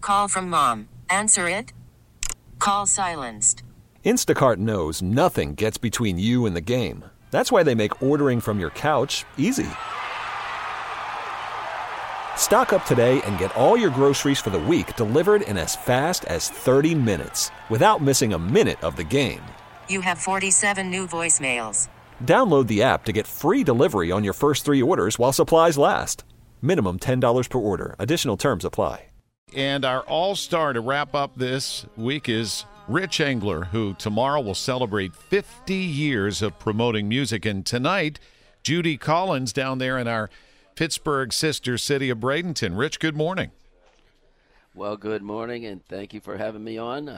Call from mom. Answer it. Call silenced. Instacart knows nothing gets between you and the game. That's why they make ordering from your couch easy. Stock up today and get all your groceries for the week delivered in as fast as 30 minutes without missing a minute of the game. You have 47 new voicemails. Download the app to get free delivery on your first 3 orders while supplies last. Minimum $10 per order. Additional terms apply. And our all-star to wrap up this week is Rich Engler, who tomorrow will celebrate 50 years of promoting music. And tonight, Judy Collins down there in our Pittsburgh sister city of Bradenton. Rich, good morning. Well, good morning, and thank you for having me on.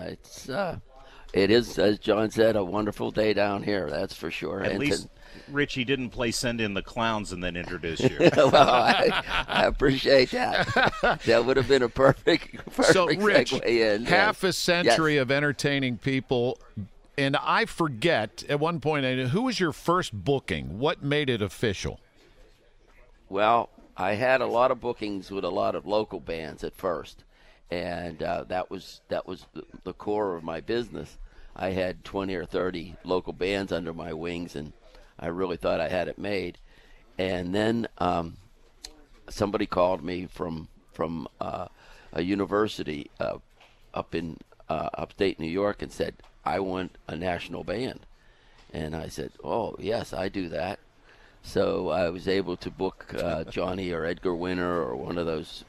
It is, as John said, a wonderful day down here, that's for sure. At least Richie didn't play Send in the Clowns and then introduce you. Well, I appreciate that. That would have been a perfect so, Rich, segue in. Half a century Yes. of entertaining people, and I forget, at one point, who was your first booking? What made it official? Well, I had a lot of bookings with a lot of local bands at first, and that was the core of my business. I had 20 or 30 local bands under my wings, and I really thought I had it made. And then somebody called me from a university up in upstate New York and said, "I want a national band." And I said, "Oh, yes, I do that." So I was able to book Johnny or Edgar Winter or one of those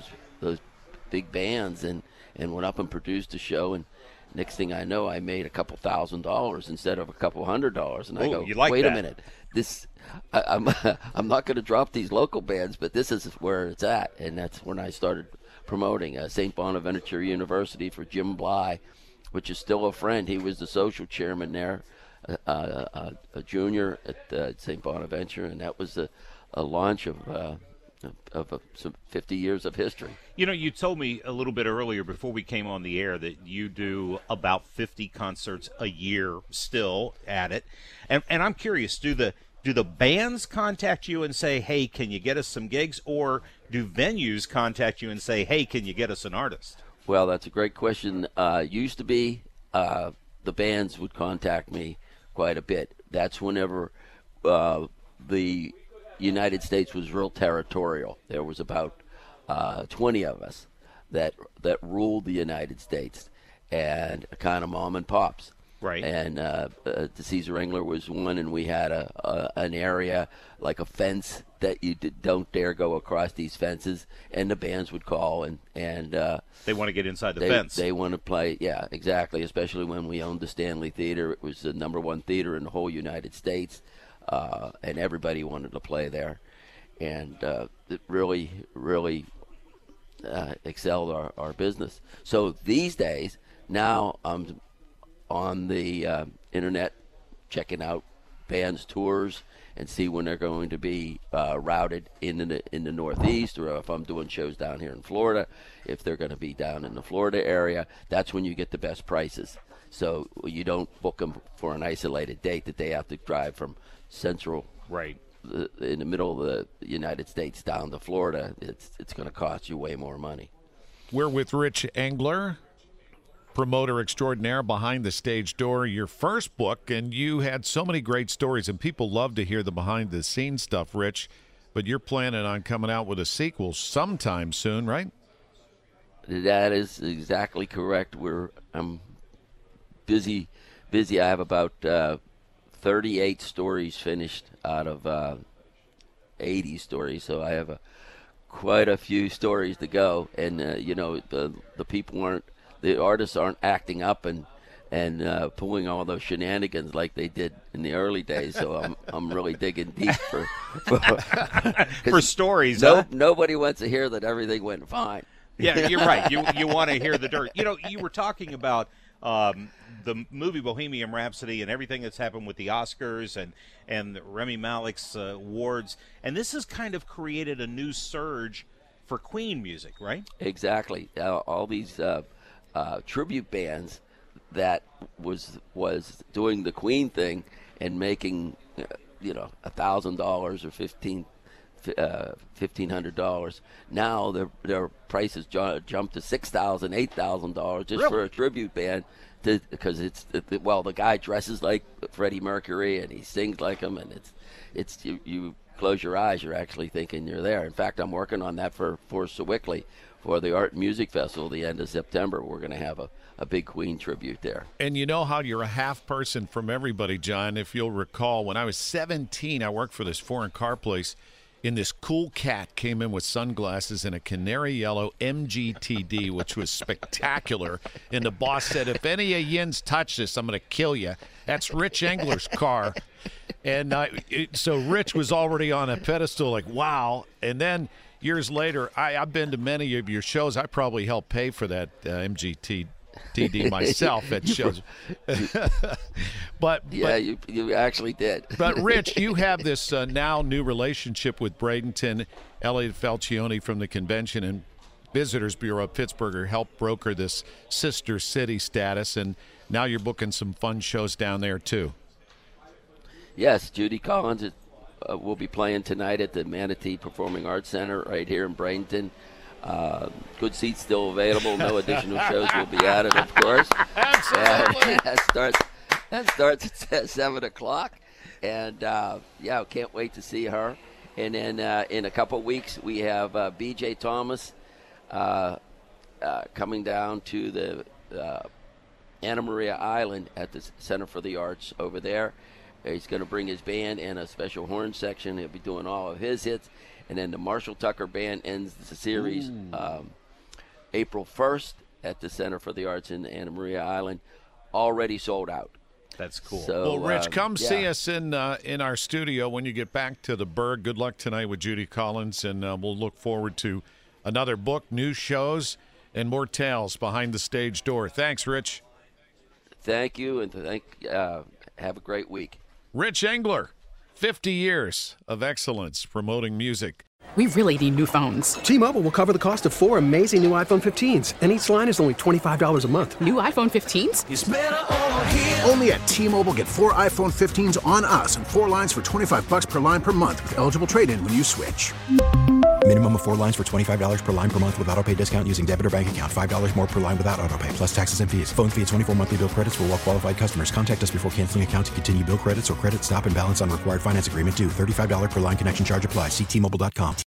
big bands, and went up and produced a show. And next thing I know, I made a couple $1,000s instead of a couple $100s. And I go, wait a minute, I'm not going to drop these local bands, but this is where it's at. And that's when I started promoting St. Bonaventure University for Jim Bly, which is still a friend. He was the social chairman there. A junior at St. Bonaventure, and that was a launch of some 50 years of history. You know, you told me a little bit earlier before we came on the air that you do about 50 concerts a year still at it. And I'm curious, do the bands contact you and say, "Hey, can you get us some gigs?" Or do venues contact you and say, "Hey, can you get us an artist?" Well, that's a great question. Used to be the bands would contact me quite a bit. That's whenever the United States was real territorial. There was about 20 of us that ruled the United States, and kind of mom and pops. Right. And the Caesar Engler was one, and we had an area like a fence that you don't dare go across these fences, and the bands would call and they want to get inside the fence. They want to play, yeah, exactly. Especially when we owned the Stanley Theater, it was the #1 theater in the whole United States, and everybody wanted to play there, and it really excelled our business. So these days, now I'm on the internet checking out bands' tours and see when they're going to be routed in the Northeast, or if I'm doing shows down here in Florida, if they're going to be down in the Florida area. That's when you get the best prices. So you don't book them for an isolated date that they have to drive from central, right, in the middle of the United States down to Florida. It's going to cost you way more money. We're with Rich Engler, promoter extraordinaire behind the stage door. Your first book, and you had so many great stories, and people love to hear the behind-the-scenes stuff, Rich, but you're planning on coming out with a sequel sometime soon, right? That is exactly correct. I'm busy. I have about 38 stories finished out of 80 stories, so I have quite a few stories to go. And the people aren't. The artists aren't acting up and pulling all those shenanigans like they did in the early days. So I'm really digging deep for stories. Nobody wants to hear that everything went fine. Yeah, you're right. You want to hear the dirt. You were talking about the movie Bohemian Rhapsody and everything that's happened with the Oscars and Rami Malek's awards, and this has kind of created a new surge for Queen music, right? Exactly. All these tribute bands that was doing the Queen thing and making $1,000 or $1,500. Now their prices jumped to $6,000, $8,000 just Really? for a tribute band, because the guy dresses like Freddie Mercury and he sings like him, and it's you close your eyes, you're actually thinking you're there. In fact, I'm working on that for Sewickley for the Art and Music Festival the end of September. We're going to have a big Queen tribute there. And you know how you're a half person from everybody, John. If you'll recall, when I was 17, I worked for this foreign car place, and this cool cat came in with sunglasses and a canary yellow MGTD, which was spectacular. And the boss said, if any of yins touch this, I'm going to kill you. That's Rich Engler's car. And so Rich was already on a pedestal, like, wow. And then years later, I've been to many of your shows. I probably helped pay for that MGTD myself at shows. but you actually did. But Rich, you have this now new relationship with Bradenton. Elliot Falcione from the Convention and Visitors Bureau of Pittsburgh helped broker this sister city status, and now you're booking some fun shows down there too. Yes, Judy Collins will be playing tonight at the Manatee Performing Arts Center right here in Bradenton. Good seats still available. No additional shows will be added, of course. Absolutely. That starts at 7 o'clock. And, can't wait to see her. And then in a couple weeks, we have B.J. Thomas coming down to the Anna Maria Island at the Center for the Arts over there. He's going to bring his band and a special horn section. He'll be doing all of his hits. And then the Marshall Tucker Band ends the series April 1st at the Center for the Arts in Anna Maria Island. Already sold out. That's cool. So, Well, Rich, come see us in our studio when you get back to the Berg. Good luck tonight with Judy Collins, and we'll look forward to another book, new shows, and more tales behind the stage door. Thanks, Rich. Thank you, and have a great week. Rich Engler, 50 years of excellence promoting music. We really need new phones. T-Mobile will cover the cost of 4 amazing new iPhone 15s, and each line is only $25 a month. New iPhone 15s? It's better over here. Only at T-Mobile, get 4 iPhone 15s on us and 4 lines for $25 per line per month with eligible trade-in when you switch. Minimum of 4 lines for $25 per line per month with auto-pay discount using debit or bank account. $5 more per line without auto-pay, plus taxes and fees. Phone fee at 24 monthly bill credits for well-qualified customers. Contact us before canceling account to continue bill credits or credit stop and balance on required finance agreement due. $35 per line connection charge applies. See T-Mobile.com.